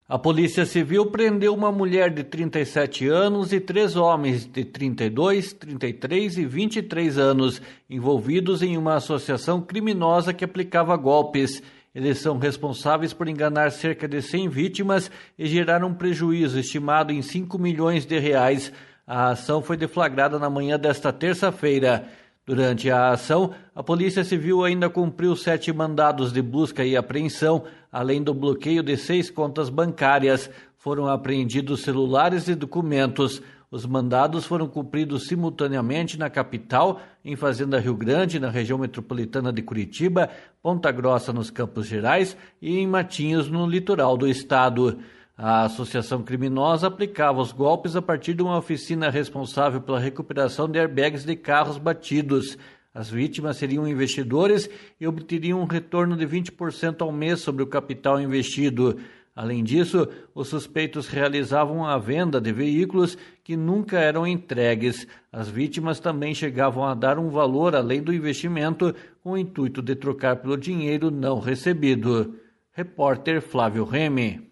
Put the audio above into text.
A Polícia Civil prendeu uma mulher de 37 anos e 3 homens de 32, 33 e 23 anos, envolvidos em uma associação criminosa que aplicava golpes. Eles são responsáveis por enganar cerca de 100 vítimas e gerar um prejuízo estimado em 5 milhões de reais. A ação foi deflagrada na manhã desta terça-feira. Durante a ação, a Polícia Civil ainda cumpriu 7 mandados de busca e apreensão, além do bloqueio de 6 contas bancárias. Foram apreendidos celulares e documentos. Os mandados foram cumpridos simultaneamente na capital, em Fazenda Rio Grande, na região metropolitana de Curitiba, Ponta Grossa, nos Campos Gerais, e em Matinhos, no litoral do estado. A associação criminosa aplicava os golpes a partir de uma oficina responsável pela recuperação de airbags de carros batidos. As vítimas seriam investidores e obteriam um retorno de 20% ao mês sobre o capital investido. Além disso, os suspeitos realizavam a venda de veículos que nunca eram entregues. As vítimas também chegavam a dar um valor além do investimento, com o intuito de trocar pelo dinheiro não recebido. Repórter Flávio Remy.